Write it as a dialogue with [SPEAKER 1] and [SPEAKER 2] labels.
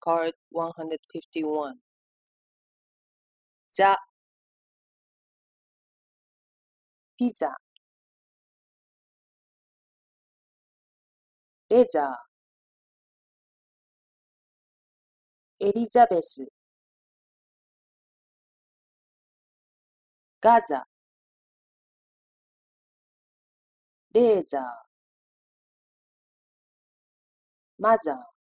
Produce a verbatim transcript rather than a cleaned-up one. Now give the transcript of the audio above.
[SPEAKER 1] Card one hundred fifty-one. ザ、ピザ、レザー、エリザベス、ガザ、レーザー、マザー、